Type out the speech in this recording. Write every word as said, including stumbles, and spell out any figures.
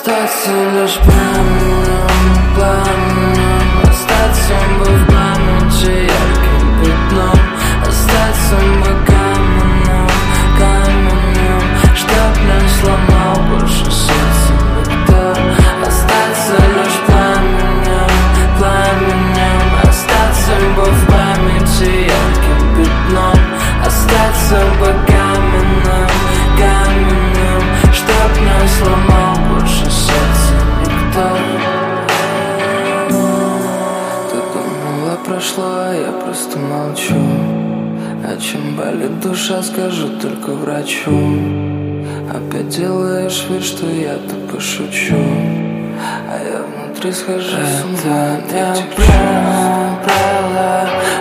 Остаться лишь пламенем, пламенем. Остаться бы в памяти ярким пятном. Остаться бы каменным, каменем. Чтоб не сломал больше сердце никто. Остаться лишь пламенем, пламенем. Остаться бы в памяти ярким пятном. Остаться бы каменным, каменем. Чтоб не сломал больше сердце никто. Ты думала, прошло, а я просто молчу. О чем болит душа, скажу только врачу. Опять делаешь вид, что я-то пошучу, а я внутри схожу с ума. Это не правило, правило.